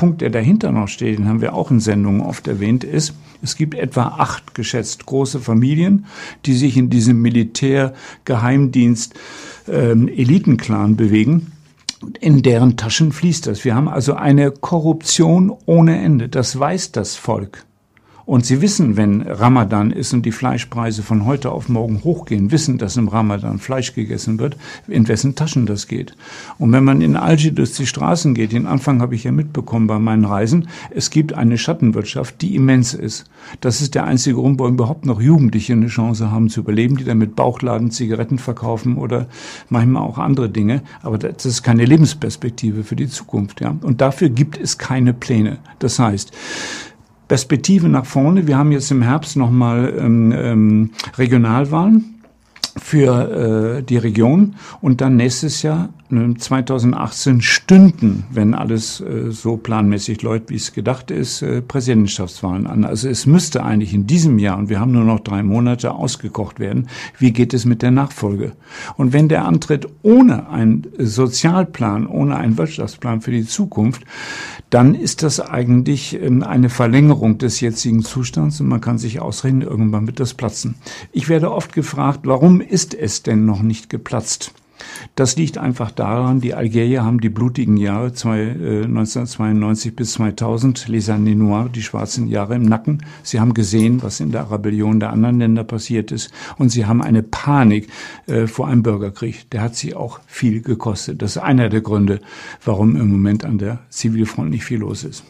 Punkt, der dahinter noch steht, den haben wir auch in Sendungen oft erwähnt, ist, es gibt etwa acht geschätzt große Familien, die sich in diesem Militär-Geheimdienst ähm, Elitenclan bewegen. In deren Taschen fließt das. Wir haben also eine Korruption ohne Ende. Das weiß das Volk. Und sie wissen, wenn Ramadan ist und die Fleischpreise von heute auf morgen hochgehen, wissen, dass im Ramadan Fleisch gegessen wird, in wessen Taschen das geht. Und wenn man in Algier durch die Straßen geht, den Anfang habe ich ja mitbekommen bei meinen Reisen, es gibt eine Schattenwirtschaft, die immens ist. Das ist der einzige Grund, warum überhaupt noch Jugendliche eine Chance haben zu überleben, die dann mit Bauchladen Zigaretten verkaufen oder manchmal auch andere Dinge. Aber das ist keine Lebensperspektive für die Zukunft, ja. Und dafür gibt es keine Pläne. Das heißt, Perspektive nach vorne. Wir haben jetzt im Herbst nochmal ähm, ähm, Regionalwahlen für äh, die Region und dann nächstes Jahr äh, zweitausendachtzehn stünden, wenn alles äh, so planmäßig läuft, wie es gedacht ist, äh, Präsidentschaftswahlen an. Also es müsste eigentlich in diesem Jahr, und wir haben nur noch drei Monate, ausgekocht werden, wie geht es mit der Nachfolge. Und wenn der antritt ohne einen Sozialplan, ohne einen Wirtschaftsplan für die Zukunft, dann ist das eigentlich ähm, eine Verlängerung des jetzigen Zustands und man kann sich ausrechnen, irgendwann wird das platzen. Ich werde oft gefragt, warum ist es denn noch nicht geplatzt? Das liegt einfach daran, die Algerier haben die blutigen Jahre neunzehnhundertzweiundneunzig bis zweitausend, les années noires, die schwarzen Jahre im Nacken. Sie haben gesehen, was in der Rebellion der anderen Länder passiert ist. Und sie haben eine Panik äh, vor einem Bürgerkrieg. Der hat sie auch viel gekostet. Das ist einer der Gründe, warum im Moment an der Zivilfront nicht viel los ist.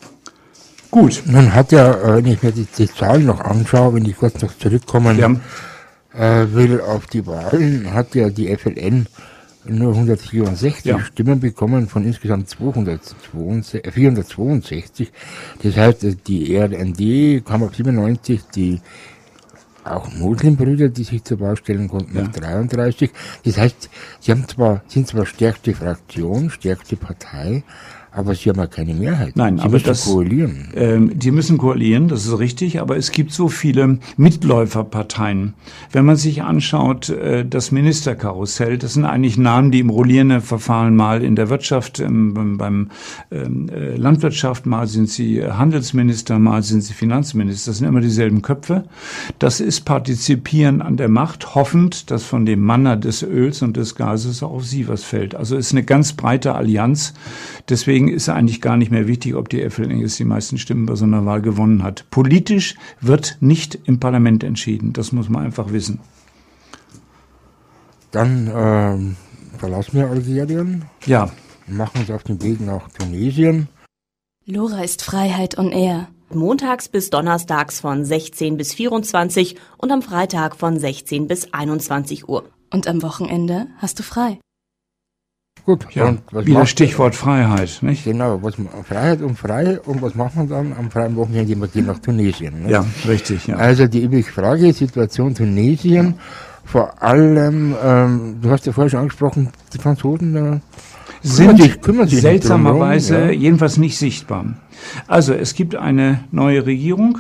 Gut. Nun hat ja, wenn ich mir die, die Zahlen noch anschaue, wenn ich kurz noch zurückkommen ja. äh, will auf die Wahlen, hat ja die F L N nur hundertvierundsechzig ja. Stimmen bekommen von insgesamt vierhundertzweiundsechzig. Das heißt, die R N D kam auf siebenundneunzig, die auch Muslimbrüder, die sich zur Wahl stellen konnten, ja. auf dreiunddreißig. Das heißt, sie haben zwar, sind zwar stärkste Fraktion, stärkste Partei, aber sie haben ja keine Mehrheit. Nein, sie aber müssen das, koalieren. Ähm, die müssen koalieren, das ist richtig, aber es gibt so viele Mitläuferparteien. Wenn man sich anschaut, äh, das Ministerkarussell, das sind eigentlich Namen, die im rollierenden Verfahren mal in der Wirtschaft, ähm, beim, beim ähm, äh, Landwirtschaft, mal sind sie Handelsminister, mal sind sie Finanzminister. Das sind immer dieselben Köpfe. Das ist Partizipieren an der Macht, hoffend, dass von dem Manna des Öls und des Gases auch auf sie was fällt. Also es ist eine ganz breite Allianz. Deswegen ist eigentlich gar nicht mehr wichtig, ob die F L N jetzt die meisten Stimmen bei so einer Wahl gewonnen hat. Politisch wird nicht im Parlament entschieden. Das muss man einfach wissen. Dann ähm, verlassen wir Algerien. Ja. Machen uns auf den Weg nach Tunesien. Lora ist Freiheit on Air. Montags bis donnerstags von sechzehn bis vierundzwanzig und am Freitag von sechzehn bis einundzwanzig Uhr. Und am Wochenende hast du frei. Gut, ja, und was wieder macht, Stichwort Freiheit, nicht? Genau, was, Freiheit und frei. Und was macht man dann am freien Wochenende? Wir gehen nach Tunesien. Nicht? Ja, richtig. Ja. Also die ewige Frage, Situation Tunesien, vor allem, ähm, du hast ja vorher schon angesprochen, die Franzosen äh, sind sich, kümmern sich seltsamerweise drum, ja. jedenfalls nicht sichtbar. Also es gibt eine neue Regierung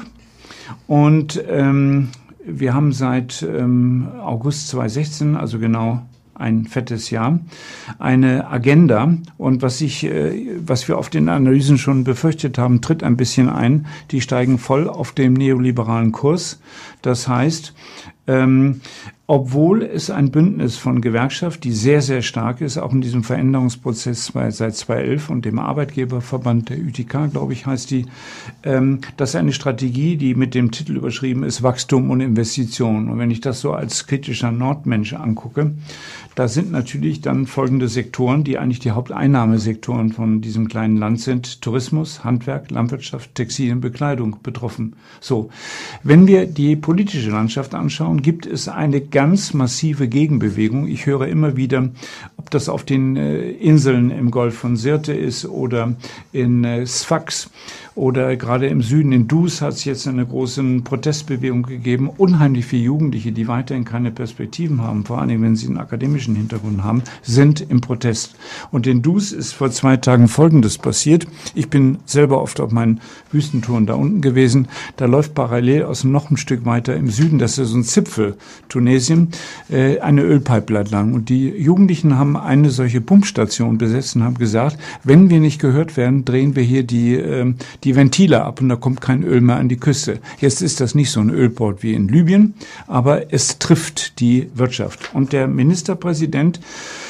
und ähm, wir haben seit ähm, August zweitausendsechzehn, also genau ein fettes Jahr, eine Agenda. Und was ich, äh, was wir auf den Analysen schon befürchtet haben, tritt ein bisschen ein. Die steigen voll auf dem neoliberalen Kurs. Das heißt, ähm, obwohl es ein Bündnis von Gewerkschaft, die sehr, sehr stark ist, auch in diesem Veränderungsprozess bei, seit zweitausendelf und dem Arbeitgeberverband der Ü T K, glaube ich, heißt die, ähm, das ist eine Strategie, die mit dem Titel überschrieben ist, Wachstum und Investition. Und wenn ich das so als kritischer Nordmensch angucke, da sind natürlich dann folgende Sektoren, die eigentlich die Haupteinnahmesektoren von diesem kleinen Land sind: Tourismus, Handwerk, Landwirtschaft, Textil und Bekleidung betroffen. So, wenn wir die politische Landschaft anschauen, gibt es eine ganz massive Gegenbewegung. Ich höre immer wieder, ob das auf den äh, Inseln im Golf von Sirte ist oder in äh, Sfax oder gerade im Süden in Dus hat es jetzt eine große Protestbewegung gegeben. Unheimlich viele Jugendliche, die weiterhin keine Perspektiven haben, vor allem wenn sie einen akademischen Hintergrund haben, sind im Protest. Und in Dus ist vor zwei Tagen Folgendes passiert. Ich bin selber oft auf meinen Wüstentouren da unten gewesen. Da läuft parallel aus noch ein Stück weiter im Süden, das ist so ein Zipfel Tunesiens, Tunesien äh, eine Ölpipeline lang. Und die Jugendlichen haben eine solche Pumpstation besetzt und haben gesagt, wenn wir nicht gehört werden, drehen wir hier die, äh, die Ventile ab und da kommt kein Öl mehr an die Küste. Jetzt ist das nicht so ein Ölport wie in Libyen, aber es trifft die Wirtschaft. Und der Ministerpräsident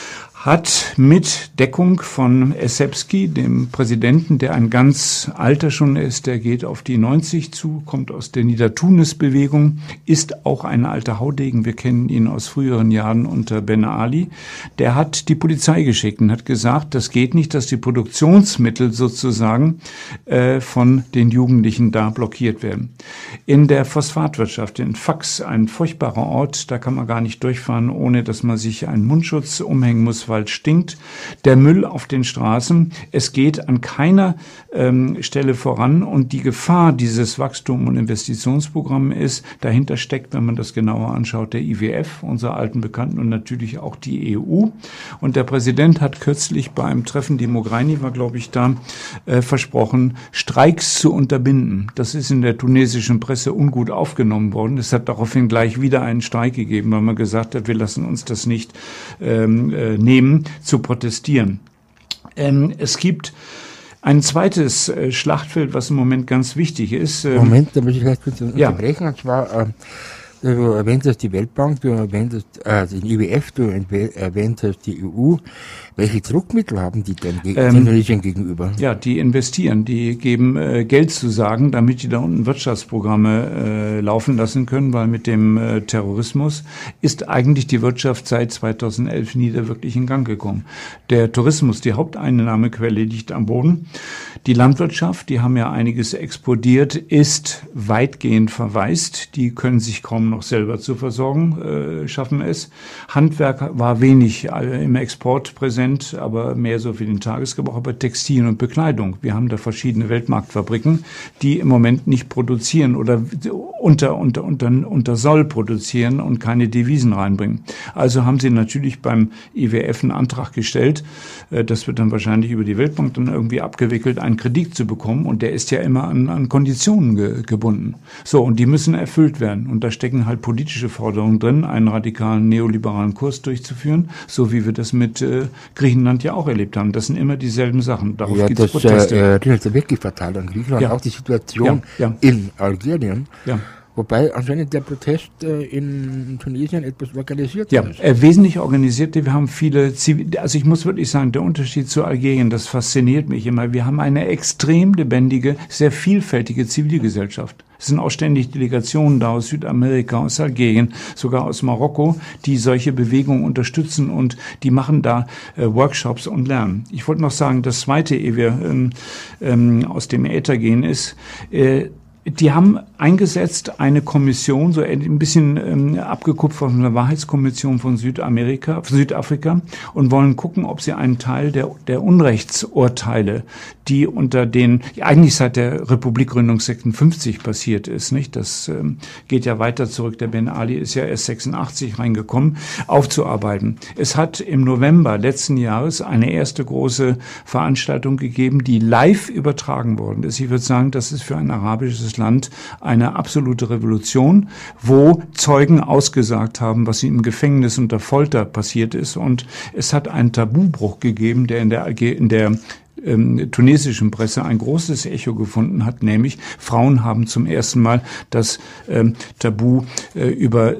hat mit Deckung von Essebsi, dem Präsidenten, der ein ganz alter schon ist, der geht auf die neunzig zu, kommt aus der Niedertunis-Bewegung, ist auch ein alter Haudegen, wir kennen ihn aus früheren Jahren unter Ben Ali, der hat die Polizei geschickt und hat gesagt, das geht nicht, dass die Produktionsmittel sozusagen äh, von den Jugendlichen da blockiert werden. In der Phosphatwirtschaft, in Fax, ein furchtbarer Ort, da kann man gar nicht durchfahren, ohne dass man sich einen Mundschutz umhängen muss, weil stinkt, der Müll auf den Straßen. Es geht an keiner ähm, Stelle voran und die Gefahr dieses Wachstum- und Investitionsprogramms ist, dahinter steckt, wenn man das genauer anschaut, der I W F, unser alten Bekannten und natürlich auch die E U. Und der Präsident hat kürzlich bei einem Treffen, die Mogherini war, glaube ich, da, äh, versprochen, Streiks zu unterbinden. Das ist in der tunesischen Presse ungut aufgenommen worden. Es hat daraufhin gleich wieder einen Streik gegeben, weil man gesagt hat, wir lassen uns das nicht ähm, äh, nehmen, zu protestieren. Ähm, es gibt ein zweites äh, Schlachtfeld, was im Moment ganz wichtig ist. Ähm, Moment, da muss ich gleich kurz unterbrechen. Ja. Und zwar, äh, du erwähntest die Weltbank, du erwähntest äh, den I W F, du erwähntest die E U. Welche Druckmittel haben die denn gegen ähm, Indonesien gegenüber? Ja, die investieren, die geben äh, Geld zu sagen, damit die da unten Wirtschaftsprogramme äh, laufen lassen können, weil mit dem äh, Terrorismus ist eigentlich die Wirtschaft seit zweitausendelf nie da wirklich in Gang gekommen. Der Tourismus, die Haupteinnahmequelle, liegt am Boden. Die Landwirtschaft, die haben ja einiges exportiert, ist weitgehend verwaist. Die können sich kaum noch selber zu versorgen, äh, schaffen es. Handwerk war wenig äh, im Export präsent, aber mehr so für den Tagesgebrauch, aber Textil und Bekleidung. Wir haben da verschiedene Weltmarktfabriken, die im Moment nicht produzieren oder unter, unter, unter, unter Soll produzieren und keine Devisen reinbringen. Also haben sie natürlich beim I W F einen Antrag gestellt, äh, das wird dann wahrscheinlich über die Weltbank dann irgendwie abgewickelt, einen Kredit zu bekommen und der ist ja immer an, an Konditionen ge, gebunden. So, und die müssen erfüllt werden und da stecken halt politische Forderungen drin, einen radikalen neoliberalen Kurs durchzuführen, so wie wir das mit äh, Griechenland ja auch erlebt haben. Das sind immer dieselben Sachen. Darauf ja, gibt es das Proteste. äh, erinnert sich wirklich fatal an Griechenland. Ja. Auch die Situation ja, ja. in Algerien. Ja. Wobei anscheinend der Protest äh, in Tunesien etwas organisiert ja, ist. Äh, wesentlich organisiert. Wir haben viele Zivil, also ich muss wirklich sagen, der Unterschied zu Algerien, das fasziniert mich immer. Wir haben eine extrem lebendige, sehr vielfältige Zivilgesellschaft. Es sind auch ständig Delegationen da aus Südamerika, aus Algerien, sogar aus Marokko, die solche Bewegungen unterstützen und die machen da äh, Workshops und lernen. Ich wollte noch sagen, das Zweite, ehe wir ähm, ähm, aus dem Äther gehen, ist, äh, die haben eingesetzt eine Kommission, so ein bisschen ähm, abgekupfert von der Wahrheitskommission von Südamerika, von Südafrika und wollen gucken, ob sie einen Teil der, der Unrechtsurteile, die unter den, eigentlich seit der Republikgründung sechsundfünfzig passiert ist, nicht? Das ähm, geht ja weiter zurück. Der Ben Ali ist ja erst sechsundachtzig reingekommen, aufzuarbeiten. Es hat im November letzten Jahres eine erste große Veranstaltung gegeben, die live übertragen worden ist. Ich würde sagen, das ist für ein arabisches Land eine absolute Revolution, wo Zeugen ausgesagt haben, was im Gefängnis unter Folter passiert ist. Und es hat einen Tabubruch gegeben, der in der, in der ähm, tunesischen Presse ein großes Echo gefunden hat, nämlich Frauen haben zum ersten Mal das ähm, Tabu äh, über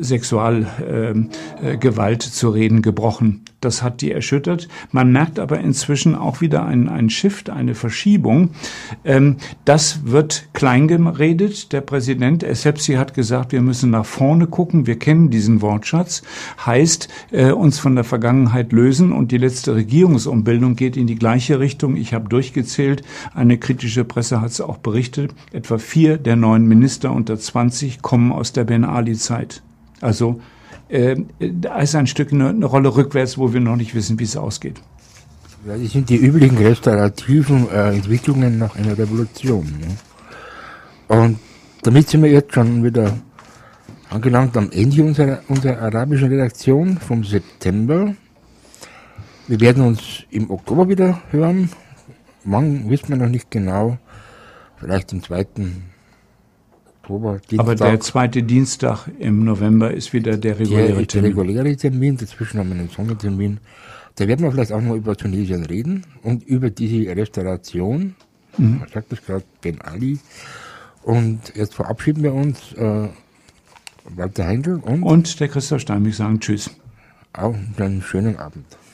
Sexualgewalt äh, zu reden gebrochen. Das hat die erschüttert. Man merkt aber inzwischen auch wieder einen, einen Shift, eine Verschiebung. Ähm, das wird klein geredet. Der Präsident Essebsi hat gesagt, wir müssen nach vorne gucken. Wir kennen diesen Wortschatz. Heißt, äh, uns von der Vergangenheit lösen. Und die letzte Regierungsumbildung geht in die gleiche Richtung. Ich habe durchgezählt. Eine kritische Presse hat es auch berichtet. Etwa vier der neuen Minister unter zwanzig kommen aus der Ben Ali-Zeit. Also Äh, da ist ein Stück eine, eine Rolle rückwärts, wo wir noch nicht wissen, wie es ausgeht. Ja, das sind die üblichen restaurativen äh, Entwicklungen nach einer Revolution. Ne? Und damit sind wir jetzt schon wieder angelangt am Ende unserer, unserer arabischen Redaktion vom September. Wir werden uns im Oktober wieder hören. Wann wissen wir noch nicht genau. Vielleicht im zweiten Oktober. Dienstag. Aber der zweite Dienstag im November ist wieder der reguläre der, Termin. Der reguläre Termin, dazwischen haben wir einen Sondertermin. Da werden wir vielleicht auch noch über Tunesien reden und über diese Restauration. Mhm. Man sagt das gerade, Ben Ali. Und jetzt verabschieden wir uns, äh, Walter Heindl und, und der Christoph Steinmich sagen Tschüss. Auch einen schönen Abend.